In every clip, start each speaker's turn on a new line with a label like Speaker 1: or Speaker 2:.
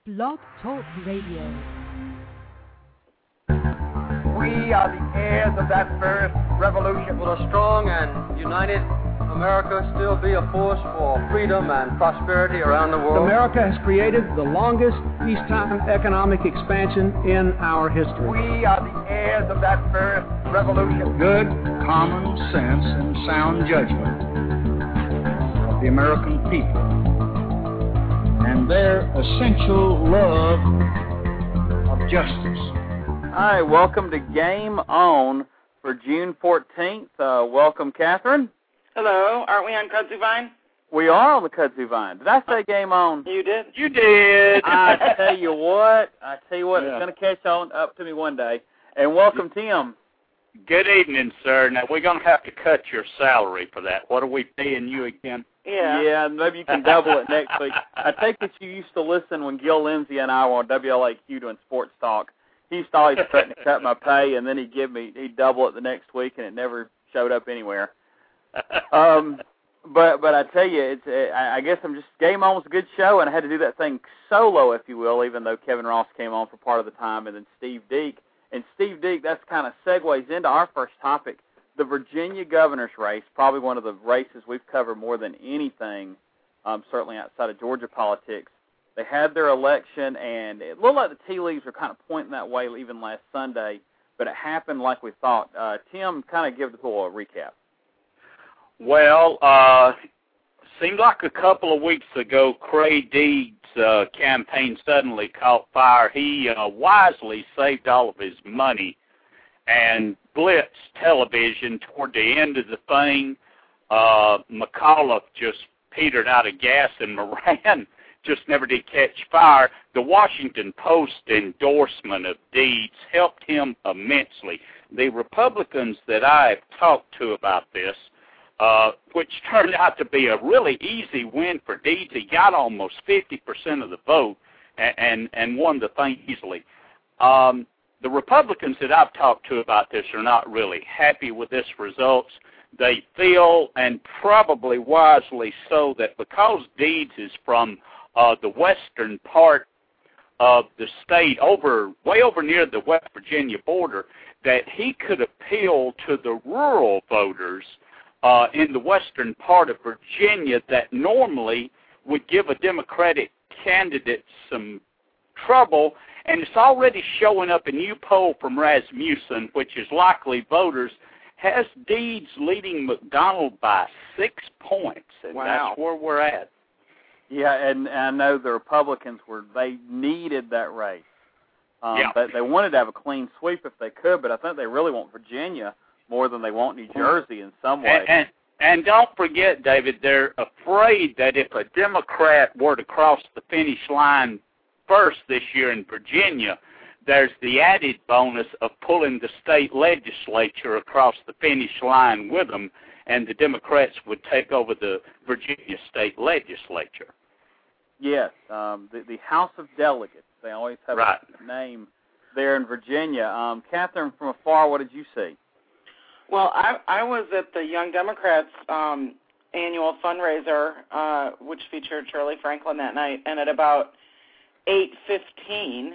Speaker 1: Blog Talk Radio.
Speaker 2: We are the heirs of that first revolution.
Speaker 3: Will a strong and united America still be a force for freedom and prosperity around the world?
Speaker 4: America has created the longest peacetime economic expansion in our history.
Speaker 2: We are the heirs of that first revolution.
Speaker 5: Good common sense and sound judgment of the American people and their essential love of justice.
Speaker 6: Hi, welcome to Game On for June 14th. Welcome, Catherine.
Speaker 7: Hello. Aren't we on Kudzu Vine?
Speaker 6: We are on the Kudzu Vine. Did I say Game On?
Speaker 7: You did.
Speaker 6: You did. I tell you what, it's going to catch on up to me one day. And welcome, Tim.
Speaker 8: Good evening, sir. Now, we're going to have to cut your salary for that. What are we paying you again?
Speaker 7: Yeah,
Speaker 6: maybe you can double it next week. I take it you used to listen when Gil Lindsay and I were on WLAQ doing sports talk. He used to always threaten to cut my pay, and then he'd double it the next week, and it never showed up anywhere. But I tell you, I guess Game On was a good show, and I had to do that thing solo, if you will, even though Kevin Ross came on for part of the time, and then Steve Deek. And Steve Deek, that's kind of segues into our first topic, the Virginia governor's race, probably one of the races we've covered more than anything, certainly outside of Georgia politics. They had their election, and it looked like the tea leaves were kind of pointing that way even last Sunday, but it happened like we thought. Tim, kind of give the little recap.
Speaker 8: Well, seemed like a couple of weeks ago, Craig Deeds' campaign suddenly caught fire. He wisely saved all of his money and blitzed television toward the end of the thing. McAuliffe just petered out of gas, and Moran just never did catch fire. The Washington Post endorsement of Deeds helped him immensely. The Republicans that I have talked to about this, which turned out to be a really easy win for Deeds. He got almost 50% of the vote and won the thing easily. The Republicans that I've talked to about this are not really happy with this results. They feel, and probably wisely so, that because Deeds is from the western part of the state, way over near the West Virginia border, that he could appeal to the rural voters in the western part of Virginia that normally would give a Democratic candidate some trouble, and it's already showing up. A new poll from Rasmussen, which is likely voters, has Deeds leading McDonald by 6 points, and that's where we're at.
Speaker 6: Yeah, and I know the Republicans they needed that race. They wanted to have a clean sweep if they could, but I think they really want Virginia more than they want New Jersey in some way.
Speaker 8: And don't forget, David, they're afraid that if a Democrat were to cross the finish line first this year in Virginia, there's the added bonus of pulling the state legislature across the finish line with them, and the Democrats would take over the Virginia state legislature.
Speaker 6: Yes, the House of Delegates. They always have a name there in Virginia. Catherine, from afar, what did you see?
Speaker 7: Well, I was at the Young Democrats annual fundraiser, which featured Shirley Franklin that night, and at about 8:15,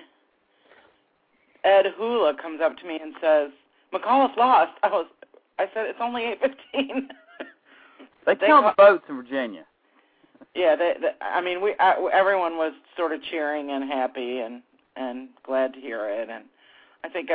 Speaker 7: Ed Hula comes up to me and says, "McAuliffe lost." I said, "It's only 8:15."
Speaker 6: They count the votes in Virginia.
Speaker 7: Yeah, everyone was sort of cheering and happy and glad to hear it, and I think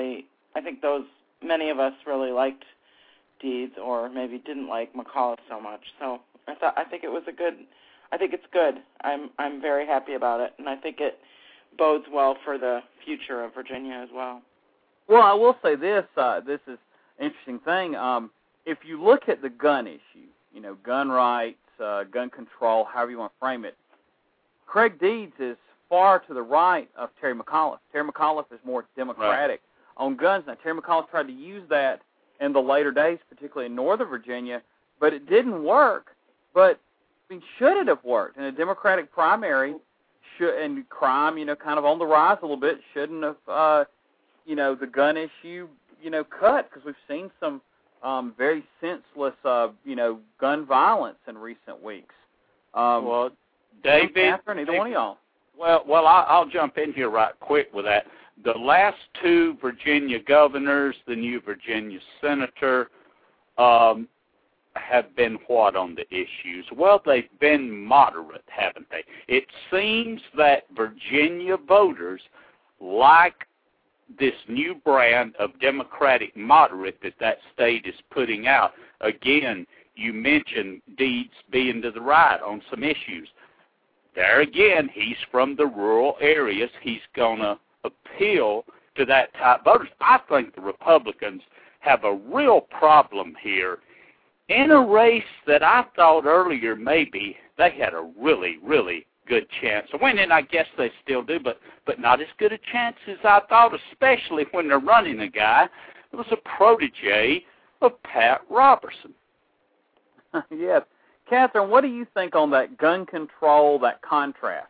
Speaker 7: many of us really liked Deeds, or maybe didn't like McAuliffe so much. So I think it's good. I'm very happy about it, and I think it bodes well for the future of Virginia as well.
Speaker 6: Well, I will say this. This is an interesting thing. If you look at the gun issue, gun rights, gun control, however you want to frame it, Craig Deeds is far to the right of Terry McAuliffe. Terry McAuliffe is more Democratic on guns. Now, Terry McAuliffe tried to use that in the later days, particularly in Northern Virginia, but it didn't work. But, should it have worked in a Democratic primary? And crime, kind of on the rise a little bit, shouldn't have, the gun issue, cut, because we've seen some very senseless, gun violence in recent weeks.
Speaker 8: Well, David,
Speaker 6: Catherine, either one of y'all.
Speaker 8: Well, I'll jump in here right quick with that. The last two Virginia governors, the new Virginia senator, have been what on the issues? Well, they've been moderate, haven't they? It seems that Virginia voters like this new brand of Democratic moderate that state is putting out. Again, you mentioned Deeds being to the right on some issues. There again, he's from the rural areas. He's going to appeal to that type of voters. I think the Republicans have a real problem here in a race that I thought earlier maybe they had a really, really good chance of winning. I guess they still do, but not as good a chance as I thought, especially when they're running a guy that was a protege of Pat Robertson.
Speaker 6: Yes. Catherine, what do you think on that gun control, that contrast?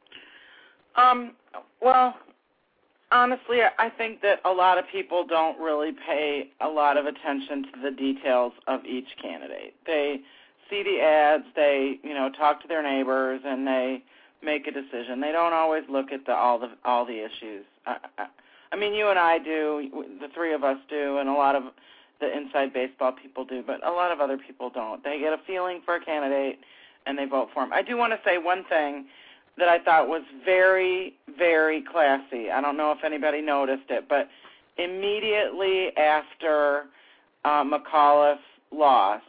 Speaker 7: Well, honestly, I think that a lot of people don't really pay a lot of attention to the details of each candidate. They see the ads, they, talk to their neighbors, and they make a decision. They don't always look at all the issues. I mean, you and I do, the three of us do, and a lot of the inside baseball people do, but a lot of other people don't. They get a feeling for a candidate, and they vote for him. I do want to say one thing that I thought was very, very classy. I don't know if anybody noticed it, but immediately after McAuliffe lost,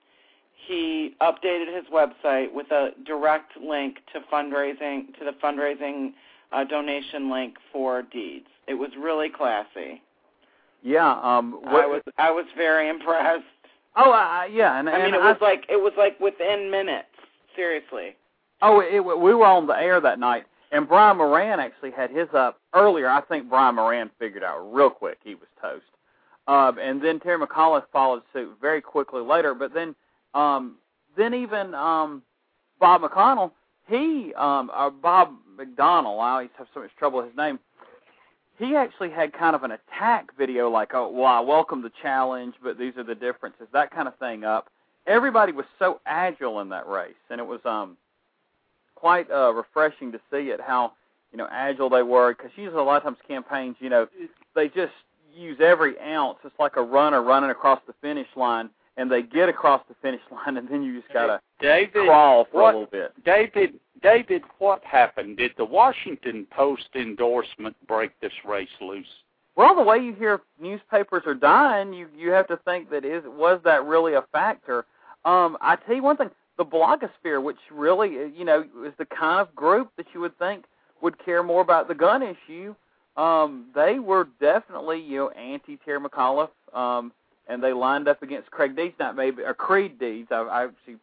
Speaker 7: he updated his website with a direct link to the fundraising donation link for Deeds. It was really classy.
Speaker 6: Yeah,
Speaker 7: I was very impressed.
Speaker 6: Oh, yeah, and
Speaker 7: I mean, it was like within minutes. Seriously.
Speaker 6: Oh, we were on the air that night, and Brian Moran actually had his up earlier. I think Brian Moran figured out real quick he was toast, and then Terry McAuliffe followed suit very quickly later. But then even Bob McConnell, Bob McDonnell, I always have so much trouble with his name. He actually had kind of an attack video like, oh, well, I welcome the challenge, but these are the differences, that kind of thing up. Everybody was so agile in that race, and it was quite refreshing to see it, how, agile they were, because usually a lot of times campaigns, they just use every ounce. It's like a runner running across the finish line, and they get across the finish line, and then you just got to crawl for a little bit.
Speaker 8: David, what happened? Did the Washington Post endorsement break this race loose?
Speaker 6: Well, the way you hear newspapers are dying, you have to think that was that really a factor? I tell you one thing, the blogosphere, which really, is the kind of group that you would think would care more about the gun issue, they were definitely, anti-Terry McAuliffe, and they lined up against Craig Deeds, Creed Deeds. I actually,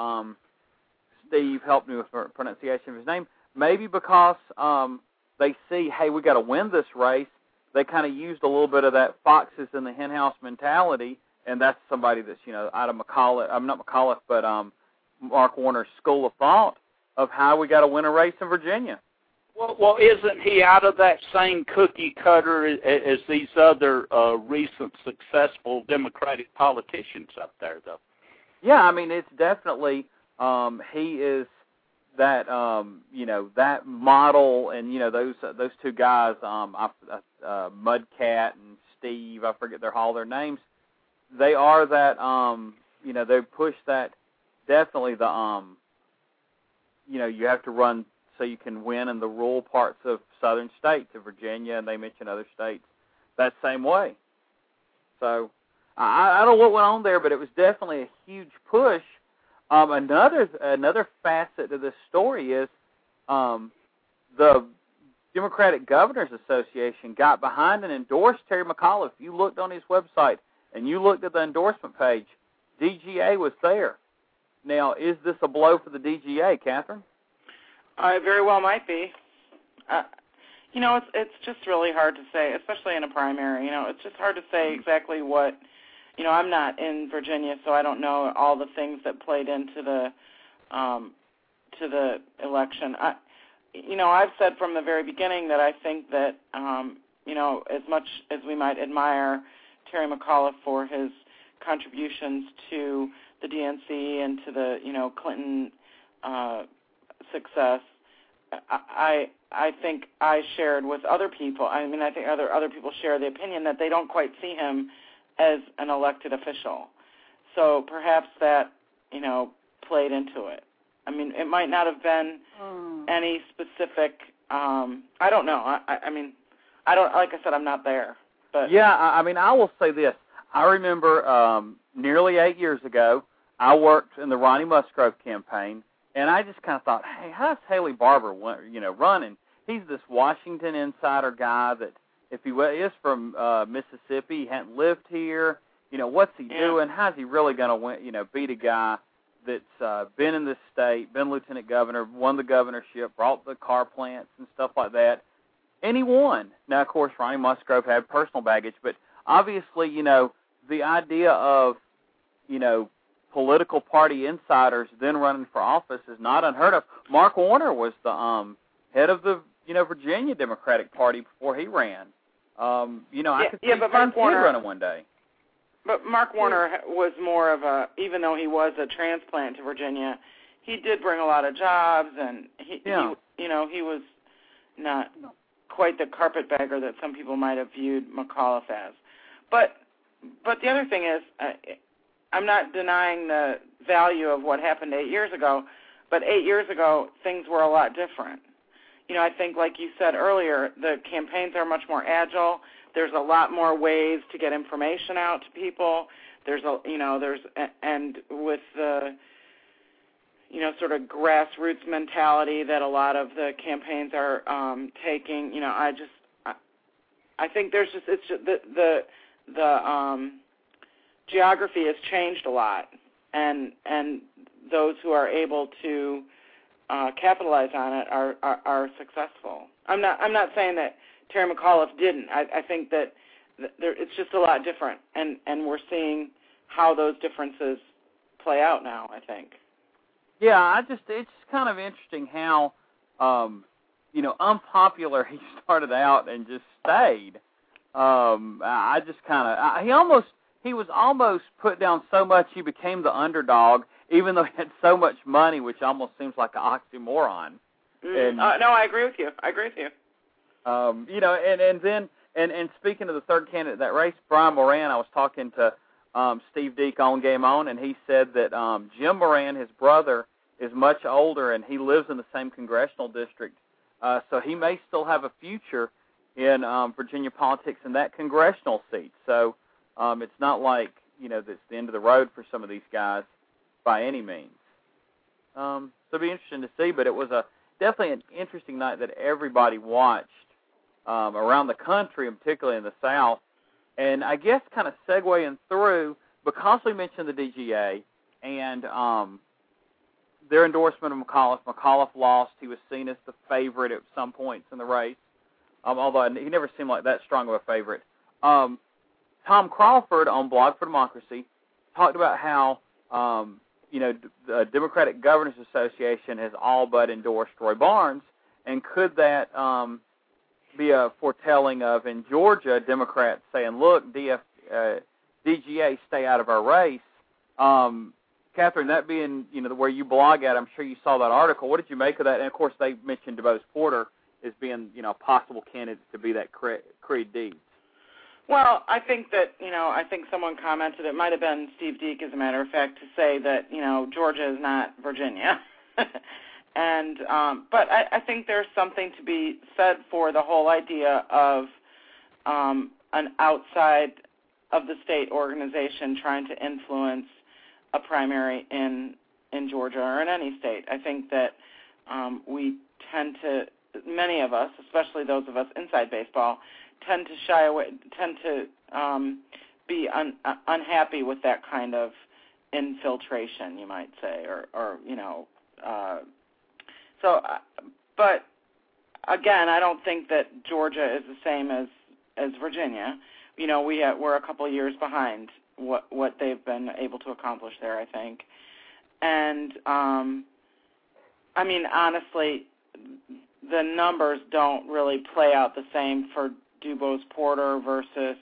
Speaker 6: Steve helped me with the pronunciation of his name. Maybe because they see, hey, we got to win this race. They kind of used a little bit of that foxes in the henhouse mentality, and that's somebody that's out of McAuliffe, but Mark Warner's school of thought of how we got to win a race in Virginia.
Speaker 8: Well, isn't he out of that same cookie cutter as these other recent successful Democratic politicians up there, though?
Speaker 6: Yeah, I mean, it's definitely he is that that model, and those two guys, Mudcat and Steve, I forget all their names. They are that they push that definitely the you have to run so you can win in the rural parts of southern states of Virginia, and they mention other states that same way. So I don't know what went on there, but it was definitely a huge push. Another facet of this story is the Democratic Governors Association got behind and endorsed Terry McAuliffe. If you looked on his website and you looked at the endorsement page, DGA was there. Now, is this a blow for the DGA, Catherine?
Speaker 7: It very well might be. It's just really hard to say, especially in a primary. It's just hard to say exactly what. I'm not in Virginia, so I don't know all the things that played into the election. I've said from the very beginning that I think that as much as we might admire Terry McAuliffe for his contributions to the DNC and to the Clinton success, I think I shared with other people. I mean, I think other people share the opinion that they don't quite see him as an elected official. So perhaps that, played into it. I mean, it might not have been any specific. I don't know. I mean, I don't. Like I said, I'm not there. But
Speaker 6: yeah, I mean, I will say this. I remember nearly 8 years ago, I worked in the Ronnie Musgrove campaign, and I just kind of thought, hey, how's Haley Barbour, running? He's this Washington insider guy that if he is from Mississippi, he hadn't lived here. What's he doing? How's he really going to beat a guy that's been in this state, been lieutenant governor, won the governorship, brought the car plants and stuff like that, and he won. Now, of course, Ronnie Musgrove had personal baggage, but obviously, the idea of, political party insiders then running for office is not unheard of. Mark Warner was the head of the, Virginia Democratic Party before he ran. I could see Mark Warner running one day.
Speaker 7: But Mark Warner was more of a, even though he was a transplant to Virginia, he did bring a lot of jobs, and he was not quite the carpetbagger that some people might have viewed McAuliffe as. But the other thing is, I'm not denying the value of what happened 8 years ago, but 8 years ago, things were a lot different. I think, like you said earlier, the campaigns are much more agile. There's a lot more ways to get information out to people. And with the, sort of grassroots mentality that a lot of the campaigns are taking, I think there's it's just the geography has changed a lot, and those who are able to capitalize on it are successful. I'm not saying that Terry McAuliffe didn't. I think that it's just a lot different, and we're seeing how those differences play out now, I think.
Speaker 6: Yeah, it's kind of interesting how, unpopular he started out and just stayed. I just kind of, he was almost put down so much he became the underdog, even though he had so much money, which almost seems like an oxymoron.
Speaker 7: No, I agree with you.
Speaker 6: And speaking of the third candidate in that race, Brian Moran, I was talking to Steve Deek on Game On, and he said that Jim Moran, his brother, is much older, and he lives in the same congressional district, so he may still have a future in Virginia politics in that congressional seat. So it's not like, that's the end of the road for some of these guys by any means. So it'll be interesting to see, but it was definitely an interesting night that everybody watched around the country, and particularly in the South. And I guess kind of segueing through, because we mentioned the DGA and their endorsement of McAuliffe. McAuliffe lost. He was seen as the favorite at some points in the race, although he never seemed like that strong of a favorite. Tom Crawford on Blog for Democracy talked about how, the Democratic Governors Association has all but endorsed Roy Barnes, and could that be a foretelling of, in Georgia, Democrats saying, look, DGA, stay out of our race. Catherine, that being, where you blog at, I'm sure you saw that article. What did you make of that? And, of course, they mentioned DeBose Porter as being, a possible candidate to be that Creed Deeds.
Speaker 7: Well, I think that, I think someone commented, it might have been Steve Deek, as a matter of fact, to say that, Georgia is not Virginia. And but I think there's something to be said for the whole idea of an outside of the state organization trying to influence a primary in Georgia or in any state. I think that we tend to, many of us, especially those of us inside baseball, tend to shy away, tend to be unhappy with that kind of infiltration, you might say, or So, but again, I don't think that Georgia is the same as Virginia. We're a couple of years behind what they've been able to accomplish there, I think. And I mean, honestly, the numbers don't really play out the same for DuBose Porter versus.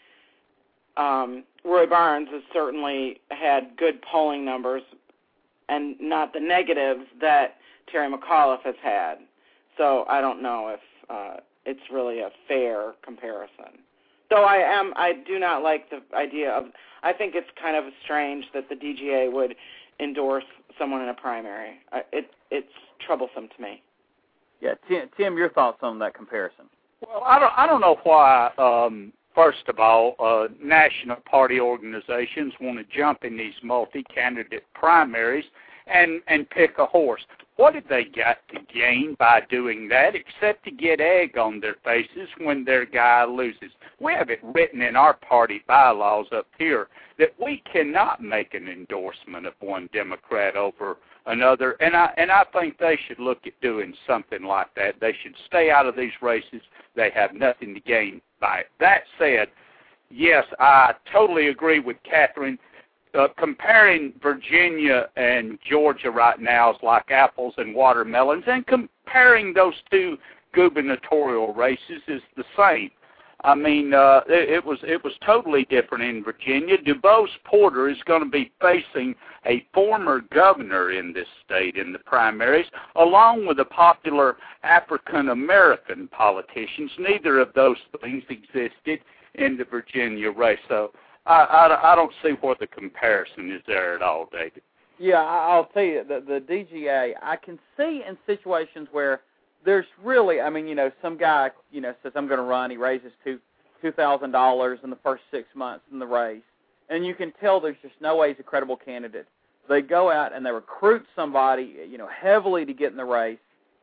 Speaker 7: Roy Barnes has certainly had good polling numbers, and not the negatives that Terry McAuliffe has had. So I don't know if it's really a fair comparison. Though I do not like the idea of, I think it's kind of strange that the DGA would endorse someone in a primary. It's troublesome to me.
Speaker 6: Yeah, Tim, your thoughts on that comparison?
Speaker 8: Well, I don't know why. First of all, national party organizations want to jump in these multi-candidate primaries and pick a horse. What have they got to gain by doing that except to get egg on their faces when their guy loses? We have it written in our party bylaws up here that we cannot make an endorsement of one Democrat over another, and I think they should look at doing something like that. They should stay out of these races. They have nothing to gain by it. That said, yes, I totally agree with Catherine. Comparing Virginia and Georgia right now is like apples and watermelons, and comparing those two gubernatorial races is the same. I mean, it was totally different in Virginia. DuBose Porter is going to be facing a former governor in this state in the primaries, along with the popular African-American politicians. Neither of those things existed in the Virginia race, so I don't see what the comparison is there at all, David.
Speaker 6: Yeah, I'll tell you, the DGA, I can see in situations where there's really, I mean, some guy, says, I'm going to run. He raises $2,000 in the first 6 months in the race, and you can tell there's just no way he's a credible candidate. They go out and they recruit somebody, heavily to get in the race.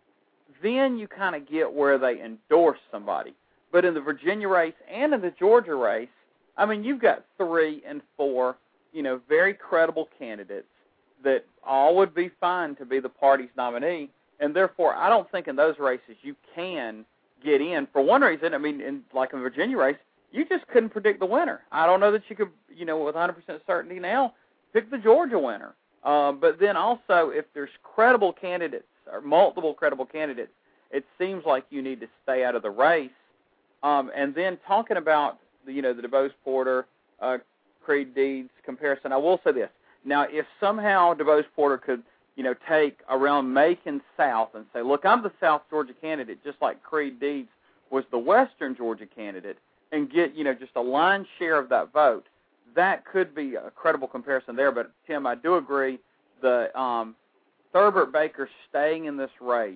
Speaker 6: Then you kind of get where they endorse somebody. But in the Virginia race and in the Georgia race, I mean, you've got 3 and 4, very credible candidates that all would be fine to be the party's nominee, and therefore I don't think in those races you can get in. For one reason, I mean, in the Virginia race, you just couldn't predict the winner. I don't know that you could, with 100% certainty now, pick the Georgia winner. But then also, if there's credible candidates or multiple credible candidates, it seems like you need to stay out of the race. And then talking about the DuBose Porter, Creed Deeds comparison, I will say this. Now, if somehow DuBose Porter could, take around Macon South and say, look, I'm the South Georgia candidate, just like Creed Deeds was the Western Georgia candidate, and get, just a lion's share of that vote, that could be a credible comparison there. But, Tim, I do agree, the Thurbert Baker staying in this race,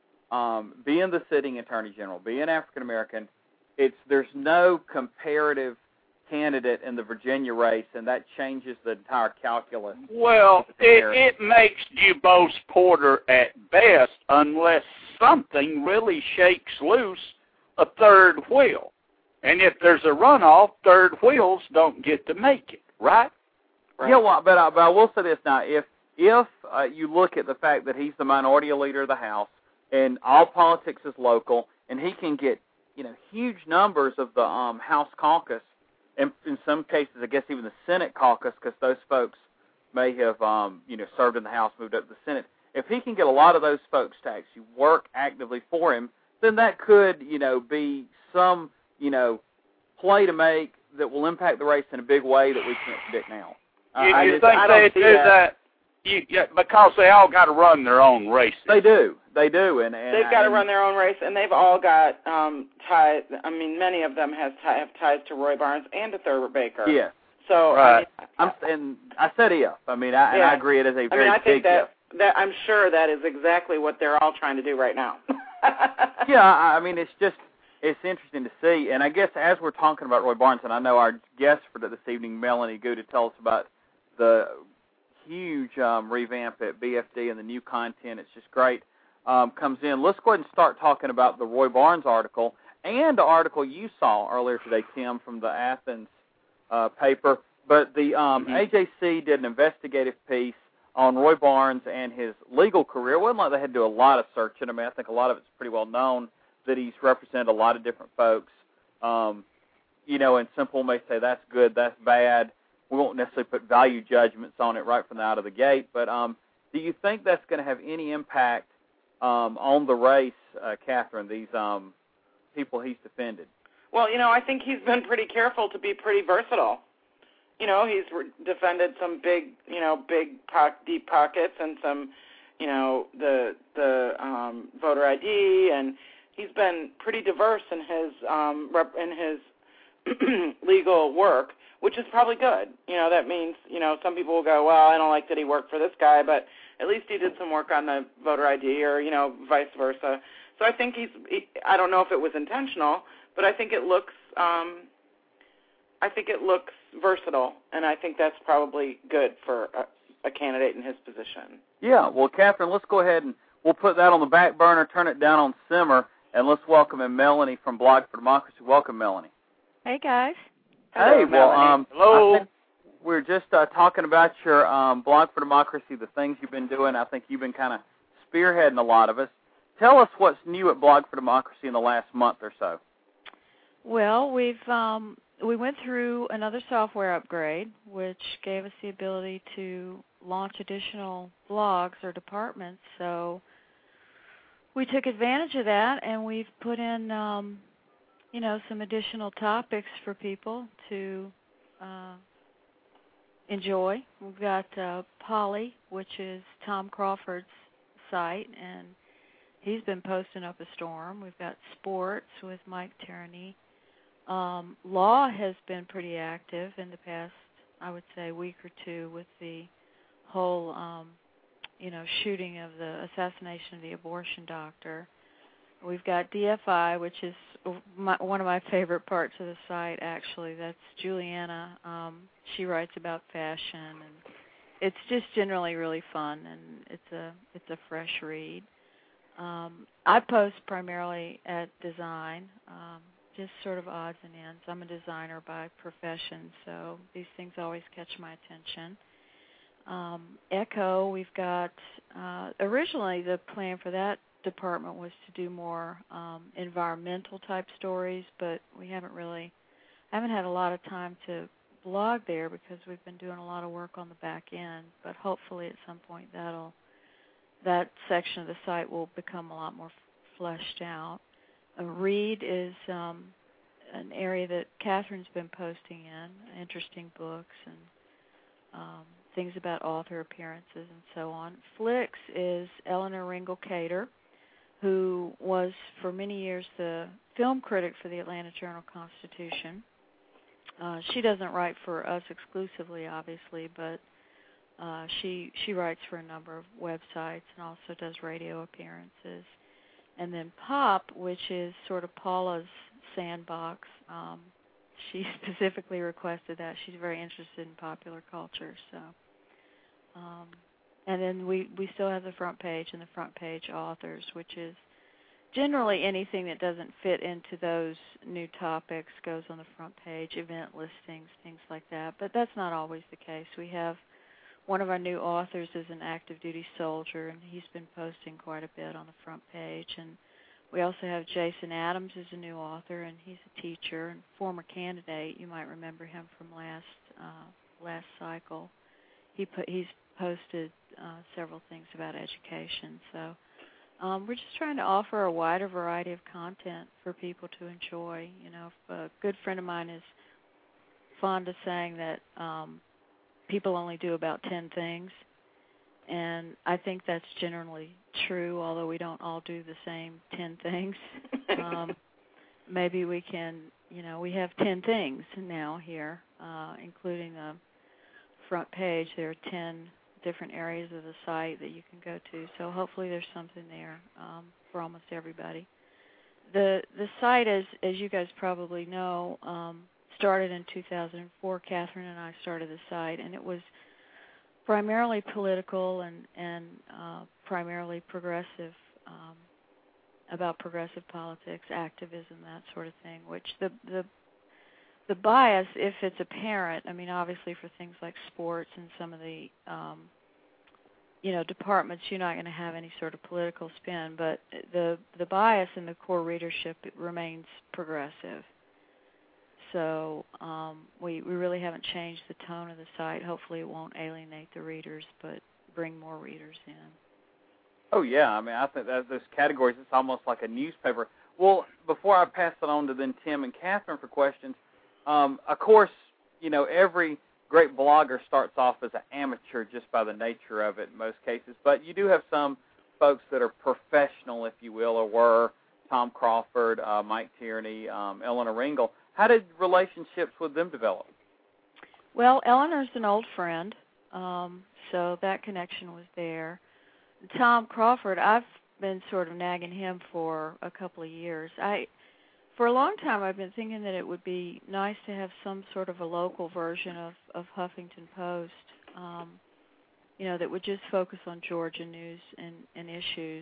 Speaker 6: being the sitting attorney general, being African-American, there's no comparative candidate in the Virginia race, and that changes the entire calculus.
Speaker 8: Well, it makes DuBose Porter at best, unless something really shakes loose a third wheel. And if there's a runoff, third wheels don't get to make it, right?
Speaker 6: Yeah, well, but I will say this now. If you look at the fact that he's the minority leader of the House, and all politics is local, and he can get huge numbers of the House caucus, and in some cases, I guess even the Senate caucus, because those folks may have, served in the House, moved up to the Senate. If he can get a lot of those folks to actually work actively for him, then that could, be some, play to make that will impact the race in a big way that we can't predict now.
Speaker 8: You think they do that? Because they all got to run their own races.
Speaker 6: They do, and
Speaker 7: they've got to run their own race, and they've all got ties. I mean, many of them have ties to Roy Barnes and to Thurbert Baker.
Speaker 6: Yeah.
Speaker 7: So
Speaker 6: right. I said if. I mean, I agree. It is a very big if.
Speaker 7: That I'm sure that is exactly what they're all trying to do right now.
Speaker 6: Yeah, I mean, it's interesting to see, and I guess as we're talking about Roy Barnes, and I know our guest for this evening, Melanie Gu, to tell us about the huge revamp at BFD and the new content. It's just great. Comes in. Let's go ahead and start talking about the Roy Barnes article and the article you saw earlier today, Tim, from the Athens paper. But the AJC did an investigative piece on Roy Barnes and his legal career. It wasn't like they had to do a lot of searching. I mean, I think a lot of it's pretty well known that he's represented a lot of different folks. And some people may say that's good, that's bad. We won't necessarily put value judgments on it right from the out of the gate. But do you think that's going to have any impact on the race, Catherine, these people he's defended?
Speaker 7: Well, I think he's been pretty careful to be pretty versatile. he's defended some big deep pockets and some, the voter ID, and he's been pretty diverse in his legal work, which is probably good. That means, some people will go, well, I don't like that he worked for this guy, but at least he did some work on the voter ID, or, vice versa. So I think I don't know if it was intentional, but I think it looks versatile, and I think that's probably good for a candidate in his position.
Speaker 6: Yeah, well, Catherine, let's go ahead and we'll put that on the back burner, turn it down on simmer, and let's welcome in Melanie from Blog for Democracy. Welcome, Melanie.
Speaker 1: Hey, guys.
Speaker 6: Hey, well,
Speaker 8: hello.
Speaker 6: I think we're just talking about your Blog for Democracy, the things you've been doing. I think you've been kind of spearheading a lot of us. Tell us what's new at Blog for Democracy in the last month or so.
Speaker 1: Well, we went through another software upgrade, which gave us the ability to launch additional blogs or departments. So we took advantage of that, and we've put in, some additional topics for people to enjoy. We've got Polly, which is Tom Crawford's site, and he's been posting up a storm. We've got sports with Mike Tierney. Law has been pretty active in the past, I would say, week or two with the whole, shooting of the assassination of the abortion doctor. We've got DFI, which is one of my favorite parts of the site, actually. That's Juliana. She writes about fashion, and it's just generally really fun, and it's a fresh read. I post primarily at design, just sort of odds and ends. I'm a designer by profession, so these things always catch my attention. Echo, we've got, originally the plan for that department was to do more environmental type stories, but we haven't had a lot of time to blog there because we've been doing a lot of work on the back end, but hopefully at some point that section of the site will become a lot more fleshed out. Read is an area that Catherine's been posting in, interesting books and things about author appearances and so on. Flicks is Eleanor Ringel Cater, who was for many years the film critic for the Atlanta Journal-Constitution. She doesn't write for us exclusively, obviously, but she writes for a number of websites and also does radio appearances. And then Pop, which is sort of Paula's sandbox. She specifically requested that. She's very interested in popular culture. So, and then we still have the front page and the front page authors, which is generally anything that doesn't fit into those new topics goes on the front page, event listings, things like that. But that's not always the case. We have one of our new authors is an active duty soldier, and he's been posting quite a bit on the front page. And we also have Jason Adams is a new author, and he's a teacher and former candidate. You might remember him from last cycle. He's posted several things about education. So we're just trying to offer a wider variety of content for people to enjoy. A good friend of mine is fond of saying that people only do about 10 things, and I think that's generally true, although we don't all do the same 10 things. Maybe we can, we have 10 things now here, including the front page. There are 10 different areas of the site that you can go to, so hopefully there's something there for almost everybody. The site, as you guys probably know, started in 2004. Catherine and I started the site, and it was primarily political and primarily progressive, about progressive politics, activism, that sort of thing, which the bias, if it's apparent, I mean, obviously for things like sports and some of the, departments, you're not going to have any sort of political spin, but the bias in the core readership remains progressive. So we really haven't changed the tone of the site. Hopefully it won't alienate the readers, but bring more readers in. Oh, yeah. I mean, I think that those categories, it's almost like a newspaper. Well, before I pass it on to then Tim and Catherine for questions, of course, every
Speaker 6: great blogger starts off as an amateur just by the nature of it in most cases. But you do have some folks that are professional, if you will, or were. Tom Crawford, Mike Tierney, Eleanor Ringel. How did relationships with them develop?
Speaker 1: Well, Eleanor's an old friend, so that connection was there. Tom Crawford, I've been sort of nagging him for a couple of years. For a long time, I've been thinking that it would be nice to have some sort of a local version of Huffington Post, that would just focus on Georgia news and issues.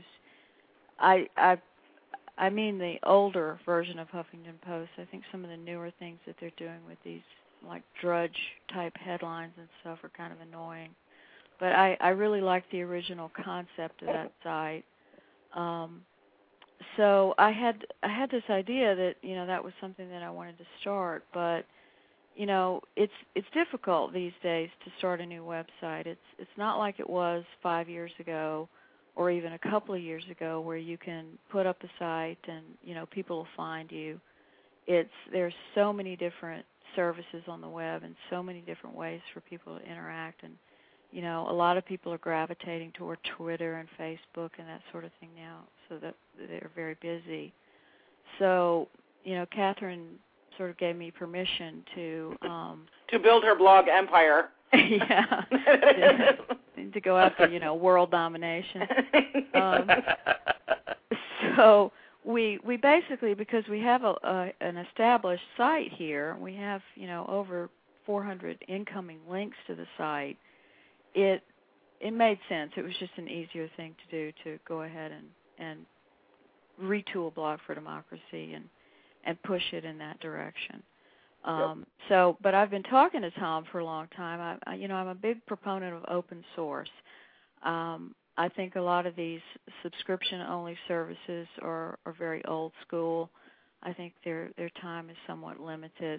Speaker 1: I mean the older version of Huffington Post. I think some of the newer things that they're doing with these like Drudge-type headlines and stuff are kind of annoying. But I really like the original concept of that site. So I had this idea that, that was something that I wanted to start. But, it's difficult these days to start a new website. It's not like it was 5 years ago or even a couple of years ago where you can put up a site and, people will find you. There's so many different services on the web and so many different ways for people to interact. And, a lot of people are gravitating toward Twitter and Facebook and that sort of thing now, so that they're very busy. So, Catherine sort of gave me permission to
Speaker 7: build her blog empire.
Speaker 1: Yeah. To go after, world domination. So we basically, because we have an established site here, we have, over 400 incoming links to the site, it made sense. It was just an easier thing to do, to go ahead and retool Blog for Democracy and push it in that direction. But I've been talking to Tom for a long time. I'm a big proponent of open source. I think a lot of these subscription-only services are very old school. I think their time is somewhat limited.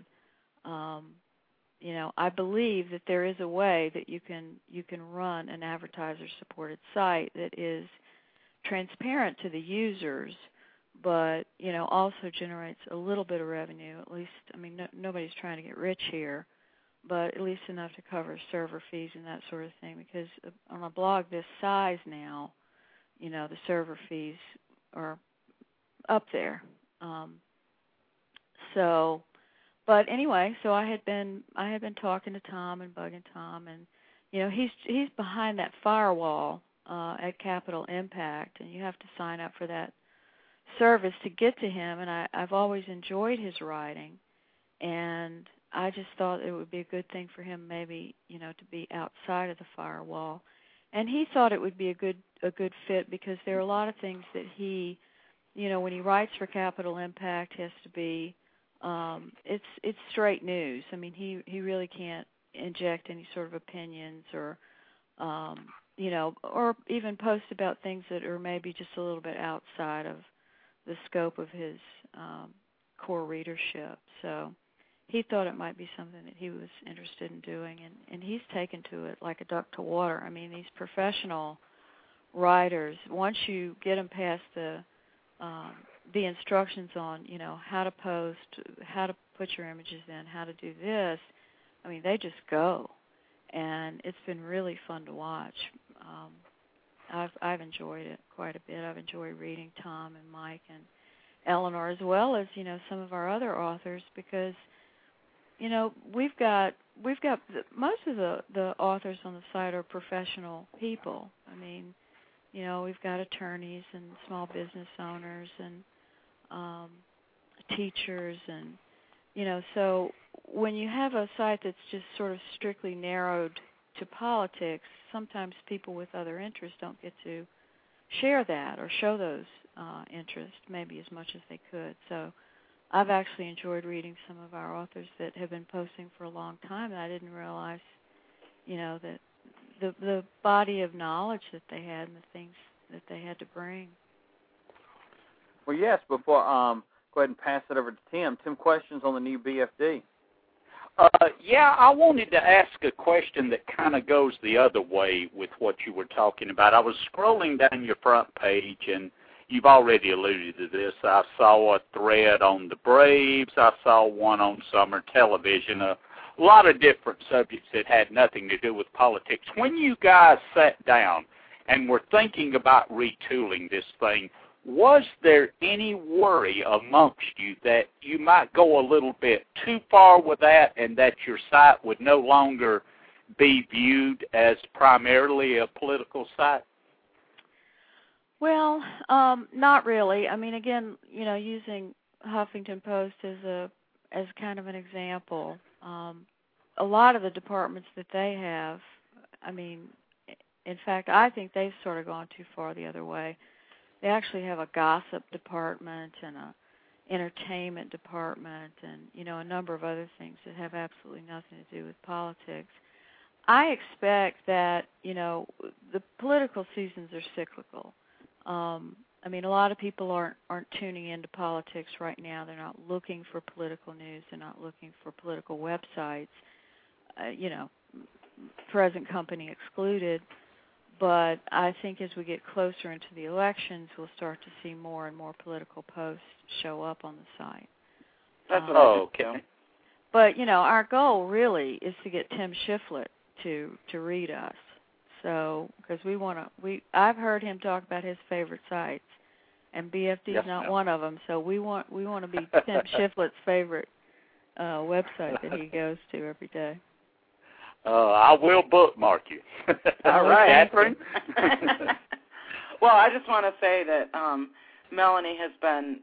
Speaker 1: I believe that there is a way that you can run an advertiser-supported site that is transparent to the users, but also generates a little bit of revenue. At least, nobody's trying to get rich here, but at least enough to cover server fees and that sort of thing. Because on a blog this size now, the server fees are up there. But anyway, so I had been talking to Tom and bugging Tom, and he's behind that firewall at Capital Impact, and you have to sign up for that service to get to him. And I've always enjoyed his writing, and I just thought it would be a good thing for him, maybe to be outside of the firewall. And he thought it would be a good fit because there are a lot of things that he, when he writes for Capital Impact, has to be. It's straight news. He really can't inject any sort of opinions or even post about things that are maybe just a little bit outside of the scope of his core readership. So he thought it might be something that he was interested in doing, and he's taken to it like a duck to water. These professional writers, once you get them past the instructions on, how to post, how to put your images in, how to do this, they just go. And it's been really fun to watch. I've enjoyed it quite a bit. I've enjoyed reading Tom and Mike and Eleanor, as well as, some of our other authors, because, we've got most of the authors on the site are professional people. We've got attorneys and small business owners and teachers, and so when you have a site that's just sort of strictly narrowed to politics, sometimes people with other interests don't get to share that or show those interests maybe as much as they could. So I've actually enjoyed reading some of our authors that have been posting for a long time, and I didn't realize that the body of knowledge that they had and the things that they had to bring.
Speaker 6: Well, yes, before go ahead and pass it over to Tim. Tim, questions on the new BFD?
Speaker 8: I wanted to ask a question that kind of goes the other way with what you were talking about. I was scrolling down your front page, and you've already alluded to this. I saw a thread on the Braves. I saw one on summer television, a lot of different subjects that had nothing to do with politics. When you guys sat down and were thinking about retooling this thing, was there any worry amongst you that you might go a little bit too far with that and that your site would no longer be viewed as primarily a political site?
Speaker 1: Well, not really. I mean, again, using Huffington Post as kind of an example, a lot of the departments that they have, I mean, in fact, I think they've sort of gone too far the other way. They actually have a gossip department and a entertainment department and, a number of other things that have absolutely nothing to do with politics. I expect that, the political seasons are cyclical. I mean, a lot of people aren't tuning into politics right now. They're not looking for political news. They're not looking for political websites, present company excluded. But I think as we get closer into the elections, we'll start to see more and more political posts show up on the site.
Speaker 7: That's what I think.
Speaker 8: Okay.
Speaker 1: But, our goal really is to get Tim Shiflett to read us. So, because I've heard him talk about his favorite sites, and BFD is not one of them. So we want to be Tim Shiflett's favorite website that he goes to every day.
Speaker 8: I will bookmark you.
Speaker 7: All right,
Speaker 8: Catherine.
Speaker 7: Well, I just want to say that Melanie has been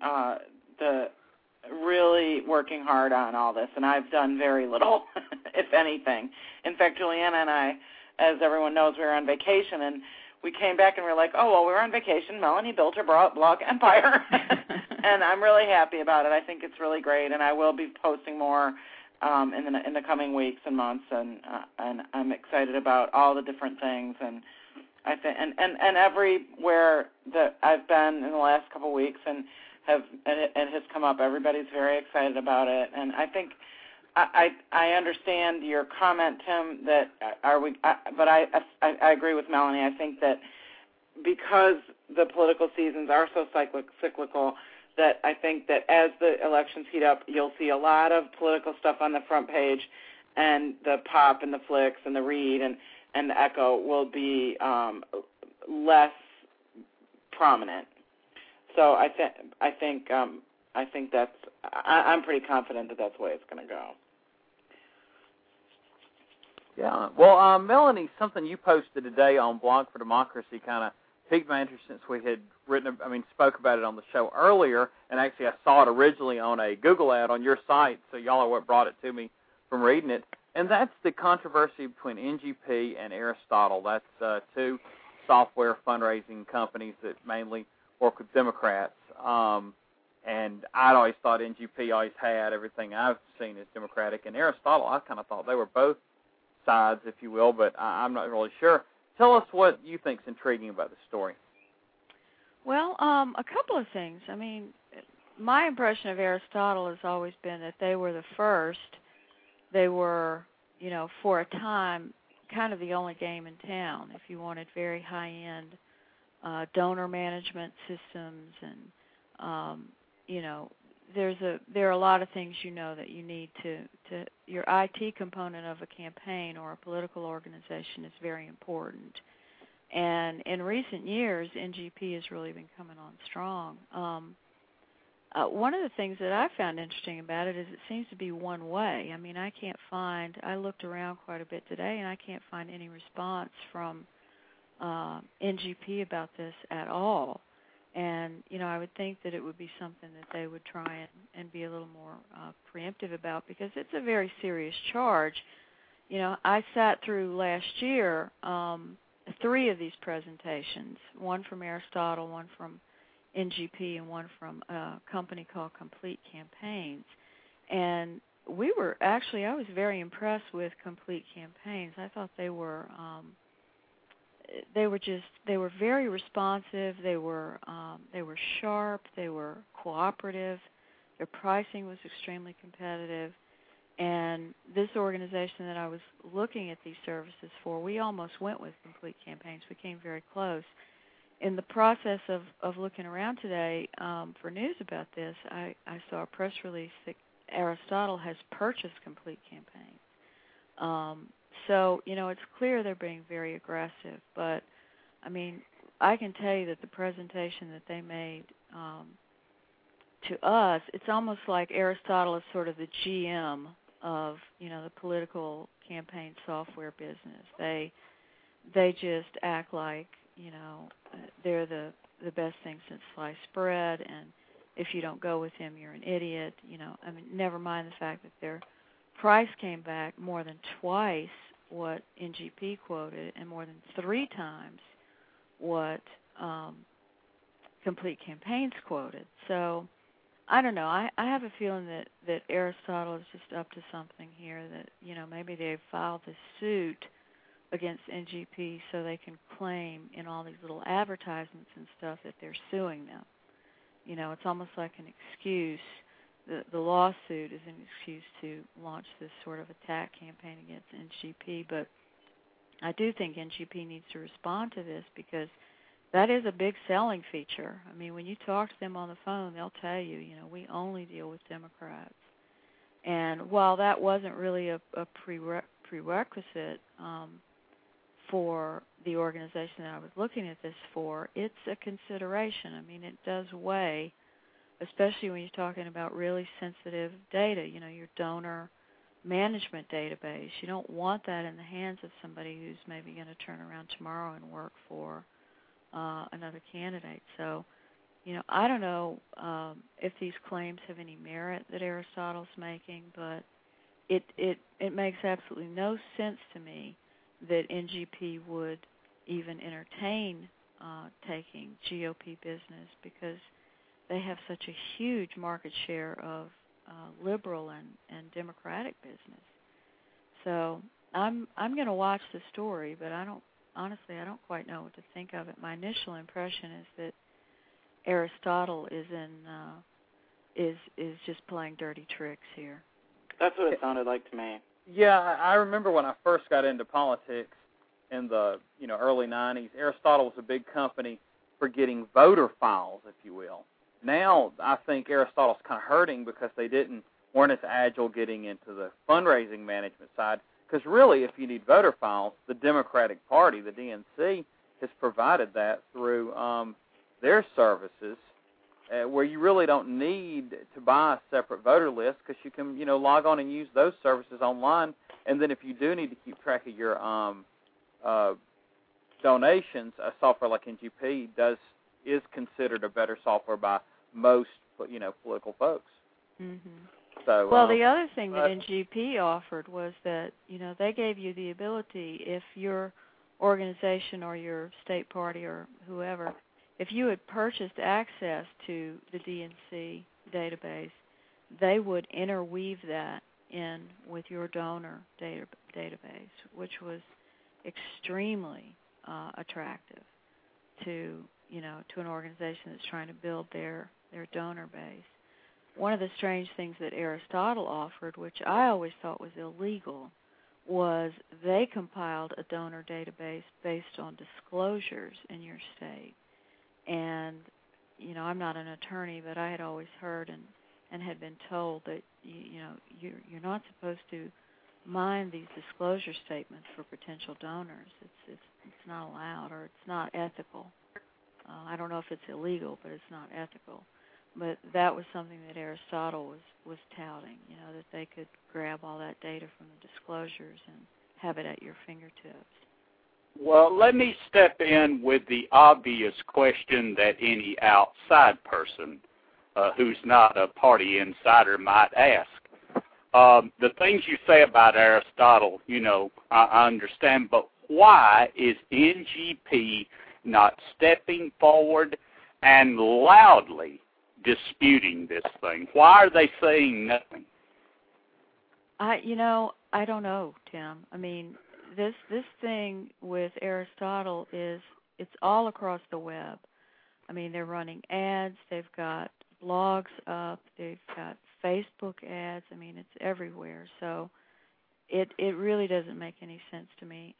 Speaker 7: really working hard on all this, and I've done very little, if anything. In fact, Juliana and I, as everyone knows, we were on vacation, and we came back and we were like, oh, well, we were on vacation. Melanie built her blog empire, and I'm really happy about it. I think it's really great, and I will be posting more in the coming weeks and months, and I'm excited about all the different things, and I think and everywhere that I've been in the last couple of weeks and it has come up, everybody's very excited about it, and I think I understand your comment, Tim, that but I agree with Melanie. I think that because the political seasons are so cyclical, that I think that as the elections heat up, you'll see a lot of political stuff on the front page, and the Pop and the Flicks and the Read and the Echo will be less prominent. So I think that's I'm pretty confident that that's the way it's going to go.
Speaker 6: Yeah. Well, Melanie, something you posted today on Blog for Democracy kind of piqued my interest since we had spoke about it on the show earlier, and actually I saw it originally on a Google ad on your site, so y'all are what brought it to me from reading it, and that's the controversy between NGP and Aristotle. That's two software fundraising companies that mainly work with Democrats, and I'd always thought NGP always had everything I've seen as Democratic, and Aristotle, I kind of thought they were both sides, if you will, but I'm not really sure. Tell us what you think is intriguing about the story.
Speaker 1: Well, a couple of things. I mean, my impression of Aristotle has always been that they were the first. They were, for a time, kind of the only game in town. If you wanted very high-end donor management systems, and there are a lot of things that you need to your IT component of a campaign or a political organization is very important. And in recent years, NGP has really been coming on strong. One of the things that I found interesting about it is it seems to be one way. I mean, I looked around quite a bit today, and I can't find any response from NGP about this at all. And, I would think that it would be something that they would try and be a little more preemptive about, because it's a very serious charge. I sat through last year 3 of these presentations, one from Aristotle, one from NGP, and one from a company called Complete Campaigns. And I was very impressed with Complete Campaigns. I thought they were very responsive. They were sharp. They were cooperative. Their pricing was extremely competitive. And this organization that I was looking at these services for, we almost went with Complete Campaigns. We came very close. In the process of looking around today for news about this, I saw a press release that Aristotle has purchased Complete Campaigns. So, it's clear they're being very aggressive. But, I mean, I can tell you that the presentation that they made to us, it's almost like Aristotle is sort of the GM of, the political campaign software business. They just act like, they're the best thing since sliced bread, and if you don't go with him, you're an idiot. I mean, never mind the fact that their price came back more than twice what NGP quoted and more than 3 times what Complete Campaigns quoted. So, I don't know. I have a feeling that Aristotle is just up to something here, that, maybe they've filed this suit against NGP so they can claim in all these little advertisements and stuff that they're suing them. It's almost like an excuse. The lawsuit is an excuse to launch this sort of attack campaign against NGP, but I do think NGP needs to respond to this, because that is a big selling feature. I mean, when you talk to them on the phone, they'll tell you, we only deal with Democrats. And while that wasn't really a prerequisite for the organization that I was looking at this for, it's a consideration. I mean, it does weigh, especially when you're talking about really sensitive data, your donor management database. You don't want that in the hands of somebody who's maybe going to turn around tomorrow and work for another candidate. So, I don't know if these claims have any merit that Aristotle's making, but it makes absolutely no sense to me that NGP would even entertain taking GOP business, because they have such a huge market share of liberal and Democratic business. So I'm going to watch the story, but I don't quite know what to think of it. My initial impression is that Aristotle is just playing dirty tricks here.
Speaker 7: That's what it sounded like to me.
Speaker 6: Yeah, I remember when I first got into politics in the early 90s, Aristotle was a big company for getting voter files, if you will. Now I think Aristotle's kind of hurting because they weren't as agile getting into the fundraising management side. Because really, if you need voter files, the Democratic Party, the DNC, has provided that through their services, where you really don't need to buy a separate voter list, because you can, log on and use those services online. And then if you do need to keep track of your donations, a software like NGP is considered a better software by most, political folks.
Speaker 1: Mm-hmm.
Speaker 6: So,
Speaker 1: well, the other thing that NGP offered was that, they gave you the ability, if your organization or your state party or whoever, if you had purchased access to the DNC database, they would interweave that in with your donor database, which was extremely attractive to an organization that's trying to build their donor base. One of the strange things that Aristotle offered, which I always thought was illegal, was they compiled a donor database based on disclosures in your state. And, I'm not an attorney, but I had always heard and had been told that, you're not supposed to mine these disclosure statements for potential donors. It's not allowed, or it's not ethical. I don't know if it's illegal, but it's not ethical. But that was something that Aristotle was touting, that they could grab all that data from the disclosures and have it at your fingertips.
Speaker 8: Well, let me step in with the obvious question that any outside person who's not a party insider might ask. The things you say about Aristotle, I understand, but why is NGP not stepping forward and loudly disputing this thing? Why are they saying nothing?
Speaker 1: I don't know, Tim. I mean, this thing with Aristotle it's all across the web. I mean, they're running ads, they've got blogs up, they've got Facebook ads. I mean, it's everywhere. So it really doesn't make any sense to me.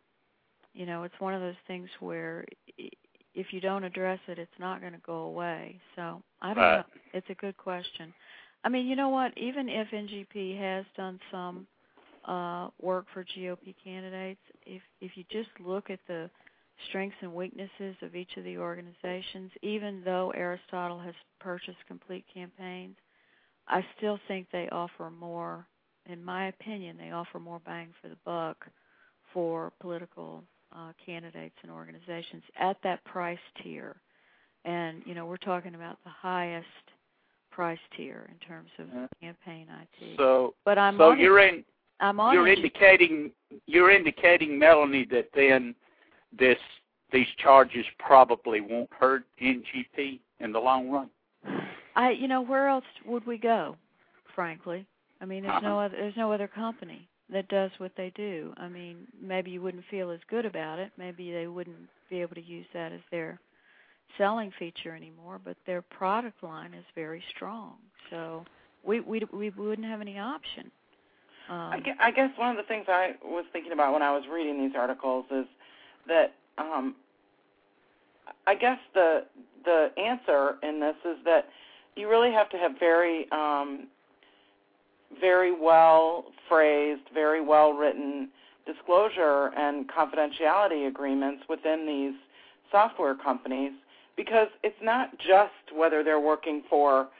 Speaker 1: It's one of those things where if you don't address it, it's not going to go away. So I don't know. It's a good question. I mean, you know what? Even if NGP has done some work for GOP candidates. If you just look at the strengths and weaknesses of each of the organizations, even though Aristotle has purchased Complete Campaigns, I still think they offer more, in my opinion, they offer more bang for the buck for political candidates and organizations at that price tier. And, we're talking about the highest price tier in terms of campaign IT.
Speaker 8: But you're indicating, Melanie, that then these charges probably won't hurt NGP in the long run.
Speaker 1: Where else would we go? Frankly, I mean, there's no other company that does what they do. I mean, maybe you wouldn't feel as good about it. Maybe they wouldn't be able to use that as their selling feature anymore. But their product line is very strong, so we wouldn't have any option.
Speaker 7: I guess one of the things I was thinking about when I was reading these articles is that I guess the answer in this is that you really have to have very well phrased, very well written disclosure and confidentiality agreements within these software companies, because it's not just whether they're working for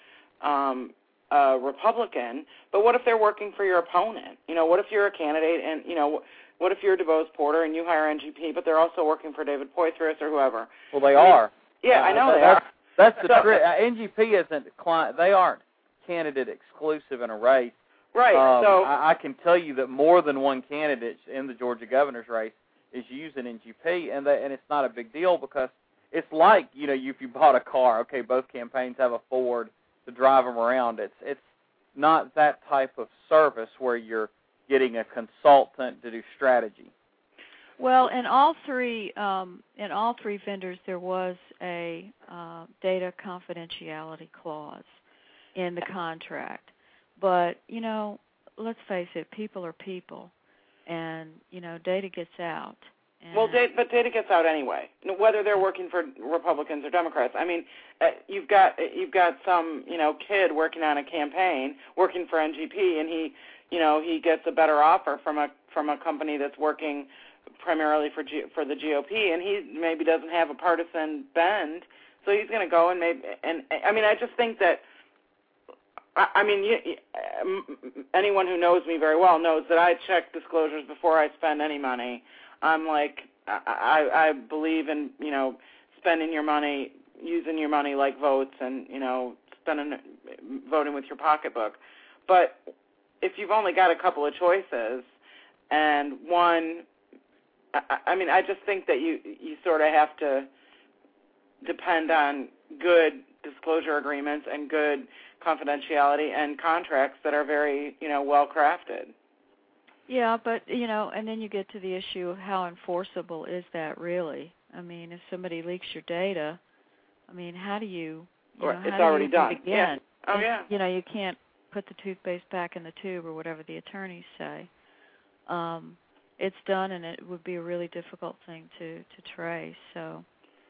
Speaker 7: a Republican, but what if they're working for your opponent? What if you're a candidate and, what if you're DeBose Porter and you hire NGP, but they're also working for David Poitras or whoever?
Speaker 6: Well, they are.
Speaker 7: Yeah, I know they are.
Speaker 6: That's the trick. NGP isn't they aren't candidate exclusive in a race.
Speaker 7: Right. So
Speaker 6: I can tell you that more than one candidate in the Georgia governor's race is using NGP, and it's not a big deal because it's like, if you bought a car, okay, both campaigns have a Ford to drive them around. It's not that type of service where you're getting a consultant to do strategy.
Speaker 1: Well, in all three vendors, there was a data confidentiality clause in the contract. But let's face it, people are people, and data gets out.
Speaker 7: Well, but data gets out anyway, whether they're working for Republicans or Democrats. I mean, you've got some kid working on a campaign, working for NGP, and he gets a better offer from a company that's working primarily for the GOP, and he maybe doesn't have a partisan bend, so he's going to go and I just think that. I mean, anyone who knows me very well knows that I check disclosures before I spend any money. I'm like, I believe in, spending your money, using your money like votes and, voting with your pocketbook. But if you've only got a couple of choices and one, I just think that you sort of have to depend on good disclosure agreements and good confidentiality and contracts that are very, well crafted.
Speaker 1: Yeah, but and then you get to the issue of how enforceable is that really? I mean, if somebody leaks your data, how do you?
Speaker 7: It's already done.
Speaker 1: Again?
Speaker 7: Yeah. Oh yeah.
Speaker 1: You can't put the toothpaste back in the tube or whatever the attorneys say. It's done, and it would be a really difficult thing to trace. So.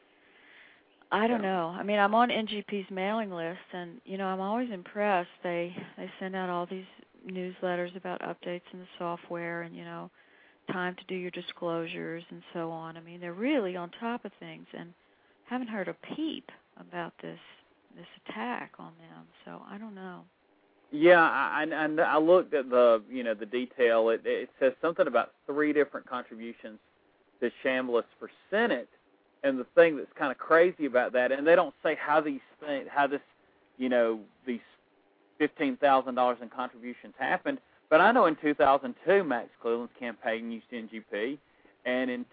Speaker 1: I don't know. I'm on NGP's mailing list, and, I'm always impressed. They send out all these newsletters about updates in the software and, time to do your disclosures and so on. They're really on top of things, and haven't heard a peep about this attack on them. So I don't know.
Speaker 6: Yeah, and I looked at the detail. It says something about 3 different contributions to Chambliss for Senate. And the thing that's kind of crazy about that, and they don't say how these $15,000 in contributions happened, but I know in 2002 Max Cleland's campaign used NGP, and in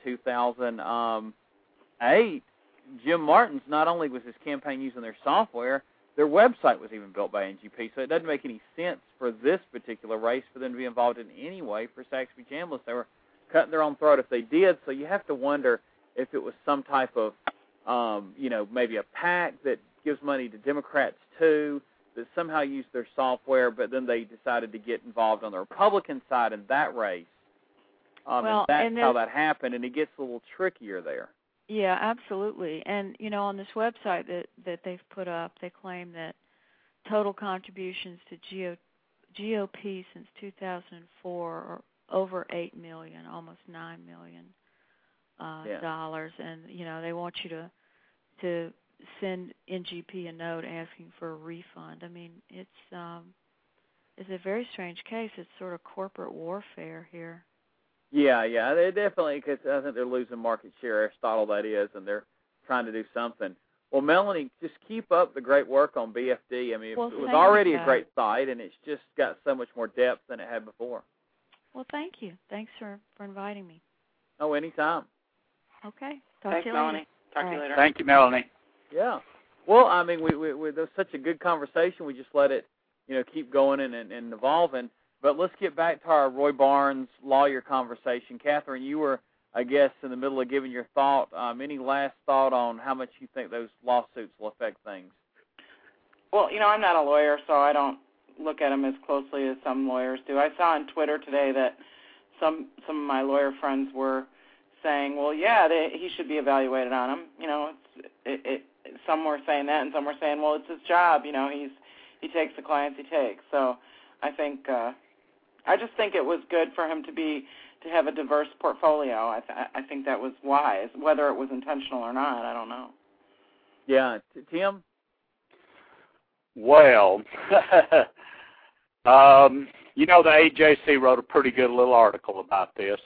Speaker 6: 2008 Jim Martin's, not only was his campaign using their software, their website was even built by NGP. So it doesn't make any sense for this particular race for them to be involved in any way for Saxby Chambliss. They were cutting their own throat if they did. So you have to wonder if it was some type of, maybe a PAC that gives money to Democrats too, that somehow used their software, but then they decided to get involved on the Republican side in that race. And that's how that happened, and it gets a little trickier there.
Speaker 1: Yeah, absolutely. And, on this website that they've put up, they claim that total contributions to GOP since 2004 over $8 million, almost $9 million dollars, and they want you to send NGP a note asking for a refund. I mean, it's a very strange case. It's sort of corporate warfare here.
Speaker 6: Yeah, they definitely, because I think they're losing market share, Aristotle that is, and they're trying to do something. Well, Melanie, just keep up the great work on BFD. I mean, it was already a great site, and it's just got so much more depth than it had before.
Speaker 1: Well, thank you. Thanks for inviting me.
Speaker 6: Oh, anytime.
Speaker 1: Okay.
Speaker 7: Thanks,
Speaker 1: to you
Speaker 7: Melanie.
Speaker 1: later.
Speaker 7: Talk to you later.
Speaker 8: Thank you, Melanie.
Speaker 6: Yeah. Well, I mean, we there was such a good conversation. We just let it, keep going and evolving. But let's get back to our Roy Barnes lawyer conversation. Catherine, you were, I guess, in the middle of giving your thought. Any last thought on how much you think those lawsuits will affect things?
Speaker 7: Well, I'm not a lawyer, so I don't look at them as closely as some lawyers do. I saw on Twitter today that some of my lawyer friends were saying, well, yeah, he should be evaluated on them. Some were saying that, and some were saying, well, it's his job. He takes the clients he takes. So I think I just think it was good for him to have a diverse portfolio. I think that was wise. Whether it was intentional or not, I don't know.
Speaker 6: Yeah, Tim?
Speaker 8: Well, the AJC wrote a pretty good little article about this.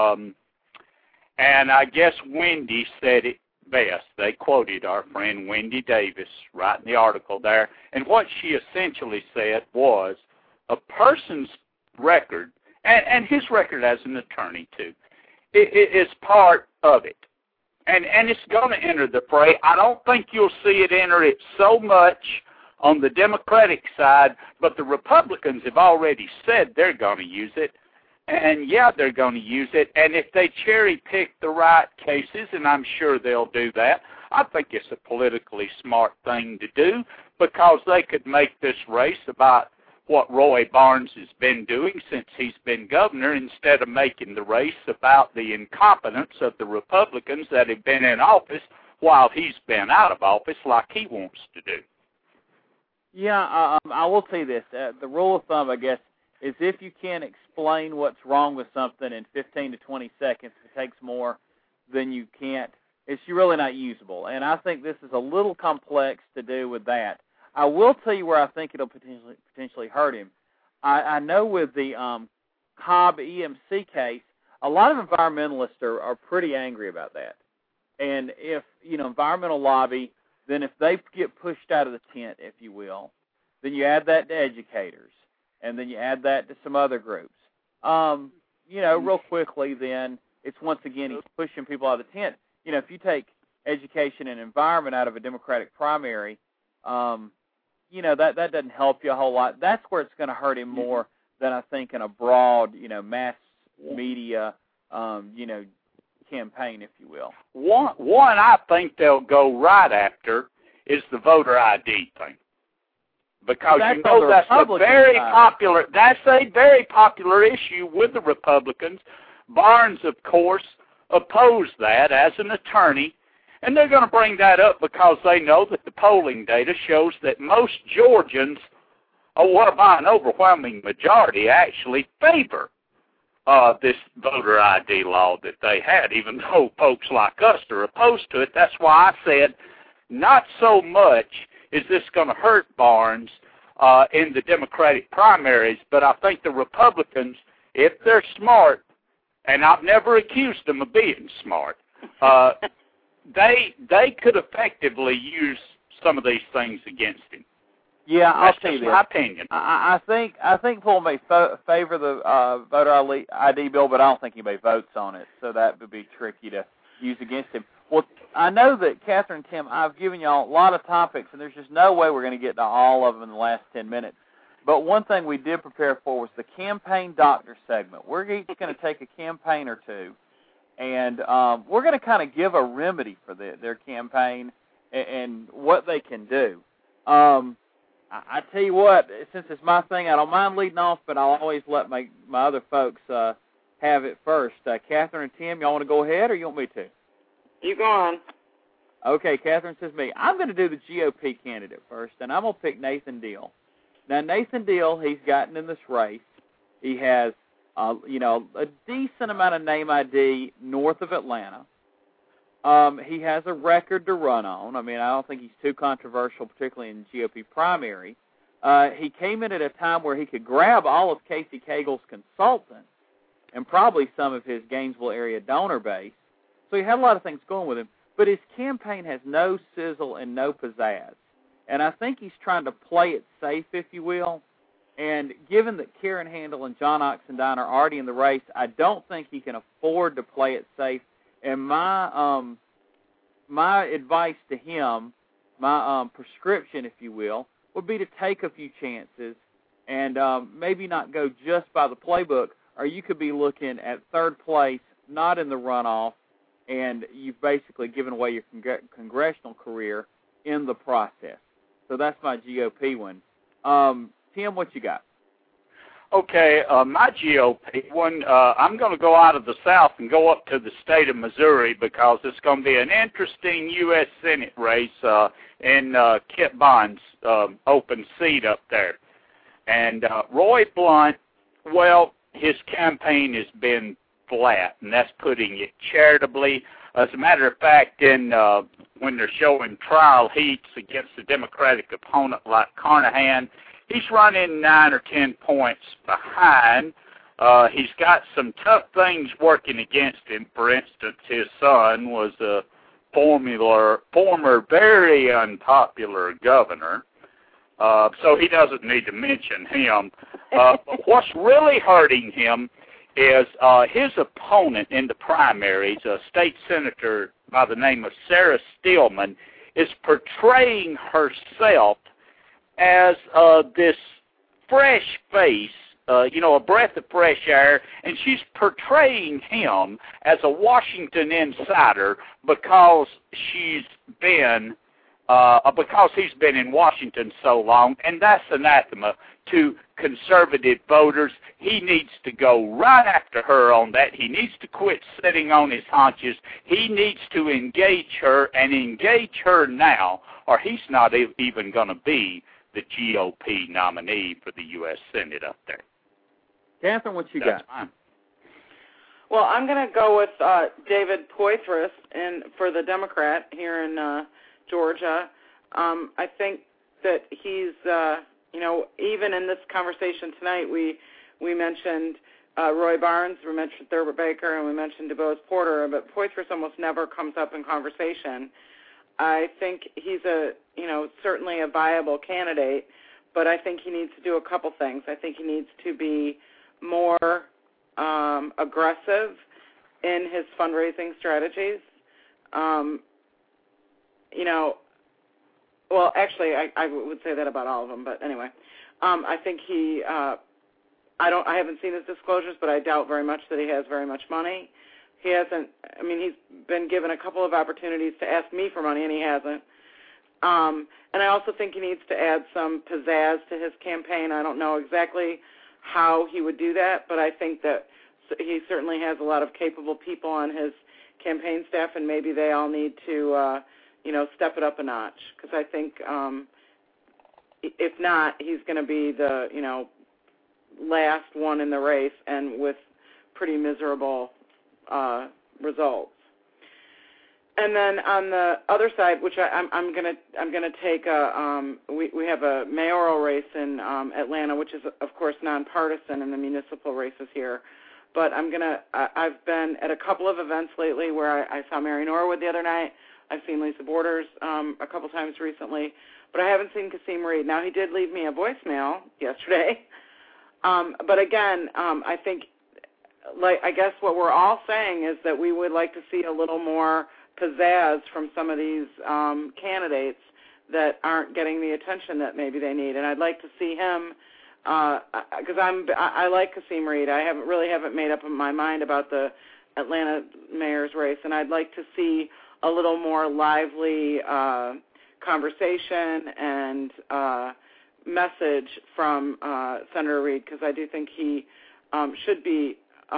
Speaker 8: And I guess Wendy said it best. They quoted our friend Wendy Davis right in the article there. And what she essentially said was a person's record, and his record as an attorney too, is part of it. And it's going to enter the fray. I don't think you'll see it enter it so much on the Democratic side, but the Republicans have already said they're going to use it. And, yeah, they're going to use it. And if they cherry-pick the right cases, and I'm sure they'll do that, I think it's a politically smart thing to do because they could make this race about what Roy Barnes has been doing since he's been governor instead of making the race about the incompetence of the Republicans that have been in office while he's been out of office like he wants to do.
Speaker 6: Yeah, I will tell you this. The rule of thumb, I guess, is if you can't explain what's wrong with something in 15 to 20 seconds, if it takes more, then you can't. It's really not usable. And I think this is a little complex to do with that. I will tell you where I think it'll potentially hurt him. I know with the Cobb EMC case, a lot of environmentalists are pretty angry about that. And if, environmental lobby, then if they get pushed out of the tent, if you will, then you add that to educators. And then you add that to some other groups. Real quickly then, it's once again, he's pushing people out of the tent. If you take education and environment out of a Democratic primary, that doesn't help you a whole lot. That's where it's going to hurt him more than I think in a broad, mass media, campaign, if you will.
Speaker 8: One I think they'll go right after is the voter ID thing. Because that's a very popular issue with the Republicans. Barnes, of course, opposed that as an attorney, and they're going to bring that up because they know that the polling data shows that most Georgians, by an overwhelming majority, actually favor this voter ID law that they had, even though folks like us are opposed to it. That's why I said not so much is this going to hurt Barnes in the Democratic primaries, but I think the Republicans, if they're smart, and I've never accused them of being smart, they could effectively use some of these things against him.
Speaker 6: Yeah,
Speaker 8: That's
Speaker 6: I'll tell you
Speaker 8: just my opinion.
Speaker 6: I think Paul may favor the voter ID bill, but I don't think anybody votes on it, so that would be tricky to use against him. Well, I know that, Catherine and Tim, I've given y'all a lot of topics, and there's just no way we're going to get to all of them in the last 10 minutes. But one thing we did prepare for was the campaign doctor segment. We're each going to take a campaign or two, and we're going to kind of give a remedy for their campaign and what they can do. I tell you what, since it's my thing, I don't mind leading off, but I'll always let my other folks have it first. Catherine and Tim, y'all want to go ahead, or you want me to?
Speaker 7: You go on.
Speaker 6: Okay, Catherine says me. I'm going to do the GOP candidate first, and I'm going to pick Nathan Deal. Now, Nathan Deal, he's gotten in this race. He has a decent amount of name ID north of Atlanta. He has a record to run on. I mean, I don't think he's too controversial, particularly in the GOP primary. He came in at a time where he could grab all of Casey Cagle's consultants and probably some of his Gainesville area donor base. So he had a lot of things going with him. But his campaign has no sizzle and no pizzazz. And I think he's trying to play it safe, if you will. And given that Karen Handel and John Oxendine are already in the race, I don't think he can afford to play it safe. And my advice to him, my prescription, if you will, would be to take a few chances and maybe not go just by the playbook, or you could be looking at third place, not in the runoff, and you've basically given away your congressional career in the process. So that's my GOP one. Tim, what you got?
Speaker 8: Okay, my GOP one, I'm going to go out of the South and go up to the state of Missouri because it's going to be an interesting U.S. Senate race in Kit Bond's open seat up there. And Roy Blunt, well, his campaign has been flat, and that's putting it charitably. As a matter of fact, when they're showing trial heats against a Democratic opponent like Carnahan, he's running 9 or 10 points behind. He's got some tough things working against him. For instance, his son was a former very unpopular governor, so he doesn't need to mention him. But what's really hurting him is his opponent in the primaries, a state senator by the name of Sarah Stillman, is portraying herself as this fresh face, a breath of fresh air, and she's portraying him as a Washington insider because he's been in Washington so long, and that's anathema to conservative voters. He needs to go right after her on that. He needs to quit sitting on his haunches. He needs to engage her, and engage her now, or he's not even going to be the GOP nominee for the U.S. Senate up there.
Speaker 6: Catherine, what you got?
Speaker 8: Fine.
Speaker 7: Well, I'm going to go with David Poitras for the Democrat here in Georgia. I think that he's, even in this conversation tonight, we mentioned Roy Barnes, we mentioned Thurber Baker, and we mentioned DuBose Porter, but Poitras almost never comes up in conversation. I think he's certainly a viable candidate, but I think he needs to do a couple things. I think he needs to be more aggressive in his fundraising strategies. Well, actually, I would say that about all of them, but anyway, I think I haven't seen his disclosures, but I doubt very much that he has very much money. He hasn't, he's been given a couple of opportunities to ask me for money, and he hasn't. And I also think he needs to add some pizzazz to his campaign. I don't know exactly how he would do that, but I think that he certainly has a lot of capable people on his campaign staff, and maybe they all need to, step it up a notch. Because I think if not, he's going to be the, last one in the race, and with pretty miserable results. And then on the other side, which I'm gonna take we have a mayoral race in Atlanta, which is of course nonpartisan in the municipal races here. But I've been at a couple of events lately where I saw Mary Norwood the other night. I've seen Lisa Borders a couple times recently, but I haven't seen Kasim Reed. Now he did leave me a voicemail yesterday, but again, I think, I guess what we're all saying is that we would like to see a little more pizzazz from some of these candidates that aren't getting the attention that maybe they need. And I'd like to see him, because I like Kasim Reed. I haven't made up my mind about the Atlanta mayor's race, and I'd like to see a little more lively conversation and message from Senator Reed, because I do think he should be.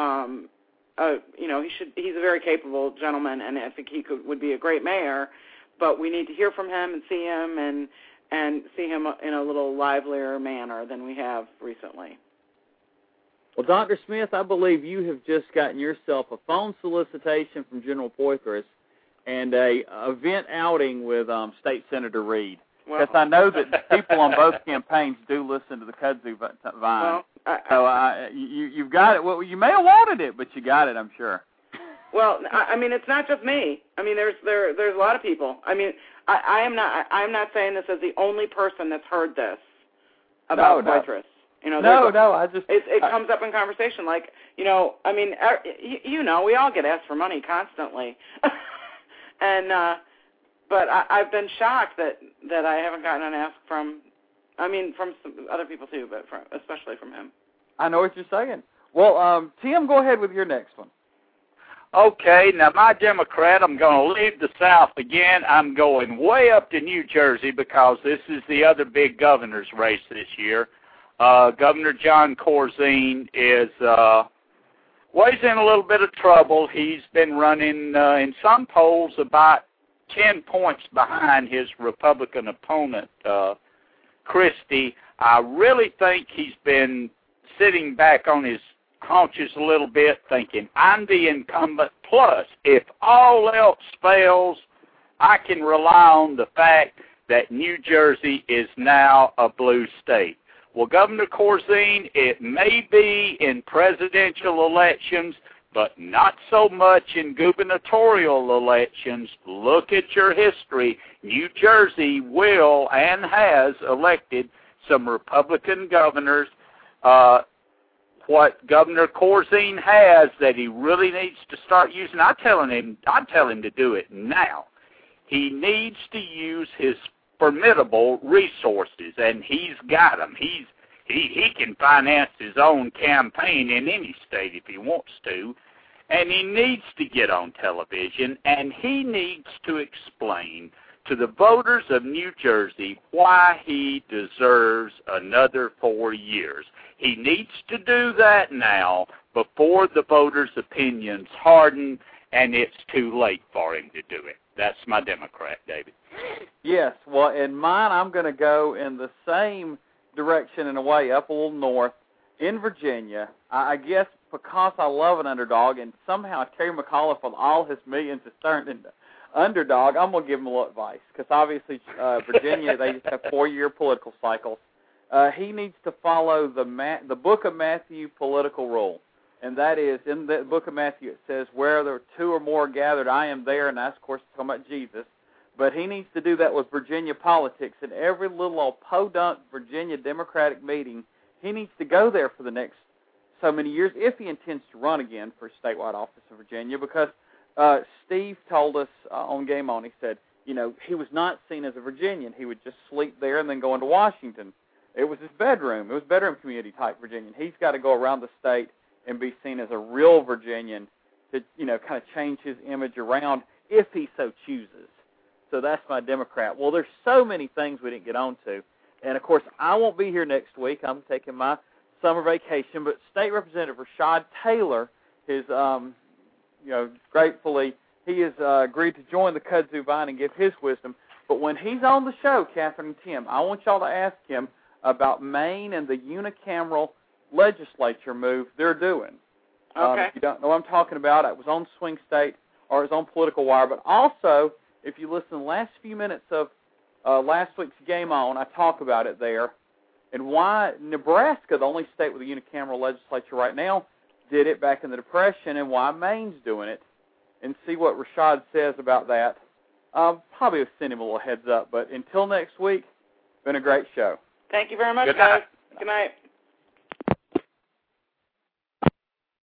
Speaker 7: He's a very capable gentleman, and I think he would be a great mayor. But we need to hear from him and see him, and see him in a little livelier manner than we have recently.
Speaker 6: Well, Dr. Smith, I believe you have just gotten yourself a phone solicitation from General Poitras and a event outing with State Senator Reed. Because I know that people on both campaigns do listen to the Kudzu Vine. Well, you've got it. Well, you may have wanted it, but you got it, I'm sure.
Speaker 7: Well, I mean, it's not just me. I mean, there's a lot of people. I mean, I'm not saying this as the only person that's heard this about Poitras. You know, it comes up in conversation. Like, you know, I mean, you know, we all get asked for money constantly, and but I've been shocked that I haven't gotten an ask from. I mean, from some other people too, but especially from him.
Speaker 6: I know what you're saying. Well, Tim, go ahead with your next one.
Speaker 8: Okay, now my Democrat, I'm going to leave the South again. I'm going way up to New Jersey because this is the other big governor's race this year. Governor John Corzine is well, he's in a little bit of trouble. He's been running in some polls about 10 points behind his Republican opponent, Christie. I really think he's been sitting back on his haunches a little bit, thinking, I'm the incumbent, plus, if all else fails, I can rely on the fact that New Jersey is now a blue state. Well, Governor Corzine, it may be in presidential elections, but not so much in gubernatorial elections. Look at your history. New Jersey will and has elected some Republican governors. What Governor Corzine has that he really needs to start using, I tell him to do it now. He needs to use his formidable resources, and he's got them. He can finance his own campaign in any state if he wants to, and he needs to get on television, and he needs to explain to the voters of New Jersey why he deserves another 4 years. He needs to do that now before the voters' opinions harden and it's too late for him to do it. That's my Democrat, David.
Speaker 6: Yes, well, in mine, I'm going to go in the same direction in a way, up a little north, in Virginia. I guess because I love an underdog, and somehow Terry McAuliffe with all his millions has turned into underdog, I'm going to give him a little advice, because obviously Virginia, they just have 4-year political cycles. He needs to follow the Book of Matthew political rule, and that is, in the Book of Matthew, it says, where there are 2 or more gathered, I am there, and that's, of course, talking about Jesus. But he needs to do that with Virginia politics. In every little old podunk Virginia Democratic meeting, he needs to go there for the next so many years if he intends to run again for statewide office in Virginia, because Steve told us on Game On, he said, you know, he was not seen as a Virginian. He would just sleep there and then go into Washington. It was his bedroom. It was bedroom community type Virginian. He's got to go around the state and be seen as a real Virginian to, you know, kind of change his image around if he so chooses. So that's my Democrat. Well, there's so many things we didn't get on to. And, of course, I won't be here next week. I'm taking my summer vacation. But State Representative Rashad Taylor is, you know, gratefully, he has agreed to join the Kudzu Vine and give his wisdom. But when he's on the show, Catherine and Tim, I want y'all to ask him about Maine and the unicameral legislature move they're doing.
Speaker 7: Okay.
Speaker 6: If you don't know what I'm talking about, it was on Swing State or it was on Political Wire. But also, if you listen to the last few minutes of last week's Game On, I talk about it there, and why Nebraska, the only state with a unicameral legislature right now, did it back in the Depression, and why Maine's doing it, and see what Rashad says about that. Probably send him a little heads up, but until next week, been a great show.
Speaker 7: Thank you very much,
Speaker 8: Good
Speaker 7: guys.
Speaker 8: night.
Speaker 7: Good night.